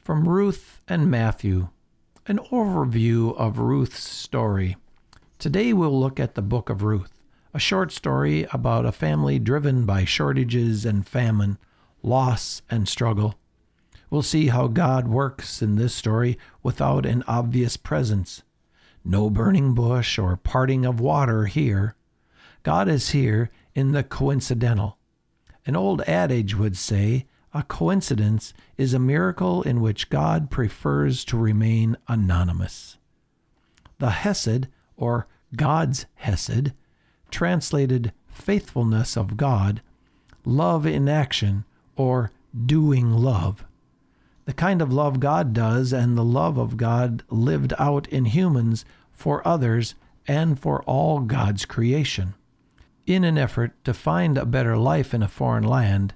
From Ruth and Matthew, an overview of Ruth's story. Today we'll look at the book of Ruth, a short story about a family driven by shortages and famine, loss and struggle. We'll see how God works in this story without an obvious presence. No burning bush or parting of water here. God is here in the coincidental. An old adage would say, a coincidence is a miracle in which God prefers to remain anonymous. The Hesed, or God's Hesed, translated faithfulness of God, love in action, or doing love. The kind of love God does and the love of God lived out in humans for others and for all God's creation. In an effort to find a better life in a foreign land,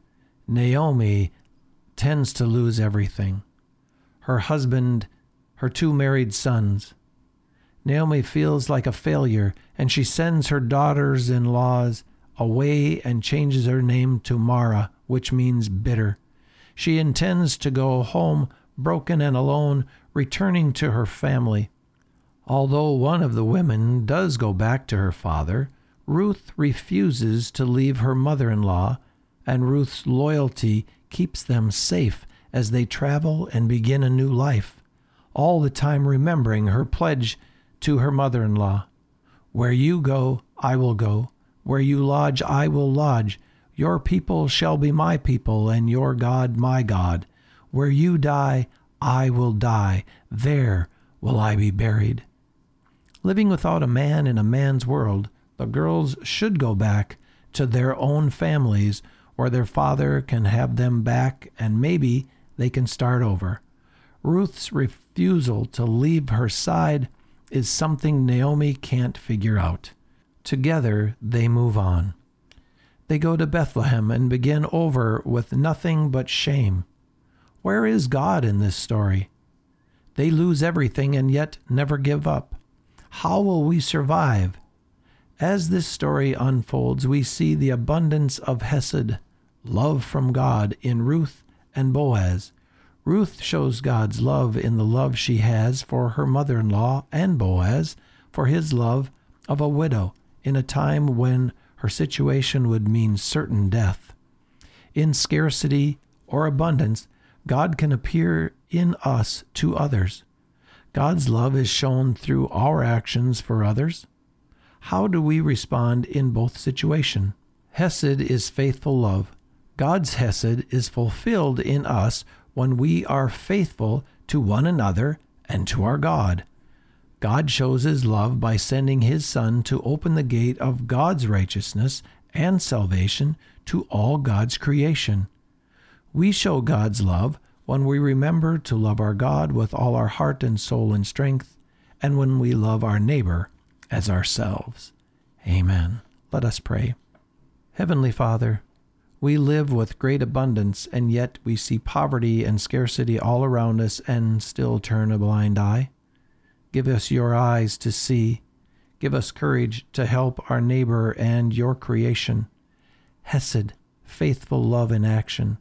Naomi tends to lose everything. Her husband, her 2 married sons. Naomi feels like a failure, and she sends her daughters-in-laws away and changes her name to Mara, which means bitter. She intends to go home broken and alone, returning to her family. Although one of the women does go back to her father, Ruth refuses to leave her mother-in-law, and Ruth's loyalty keeps them safe as they travel and begin a new life, all the time remembering her pledge to her mother-in-law. Where you go, I will go. Where you lodge, I will lodge. Your people shall be my people, and your God my God. Where you die, I will die. There will I be buried. Living without a man in a man's world, the girls should go back to their own families where their father can have them back and maybe they can start over. Ruth's refusal to leave her side is something Naomi can't figure out. Together, they move on. They go to Bethlehem and begin over with nothing but shame. Where is God in this story? They lose everything and yet never give up. How will we survive? As this story unfolds, we see the abundance of Hesed, love from God, in Ruth and Boaz. Ruth shows God's love in the love she has for her mother-in-law, and Boaz for his love of a widow in a time when her situation would mean certain death. In scarcity or abundance, God can appear in us to others. God's love is shown through our actions for others. How do we respond in both situations? Hesed is faithful love. God's Hesed is fulfilled in us when we are faithful to one another and to our God. God shows his love by sending his Son to open the gate of God's righteousness and salvation to all God's creation. We show God's love when we remember to love our God with all our heart and soul and strength, and when we love our neighbor as ourselves. Amen. Let us pray. Heavenly Father, we live with great abundance, and yet we see poverty and scarcity all around us and still turn a blind eye. Give us your eyes to see. Give us courage to help our neighbor and your creation. Hesed, faithful love in action.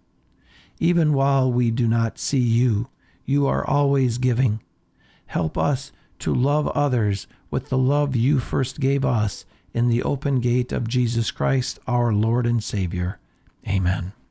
Even while we do not see you, you are always giving. Help us to love others with the love you first gave us in the open gate of Jesus Christ, our Lord and Savior. Amen.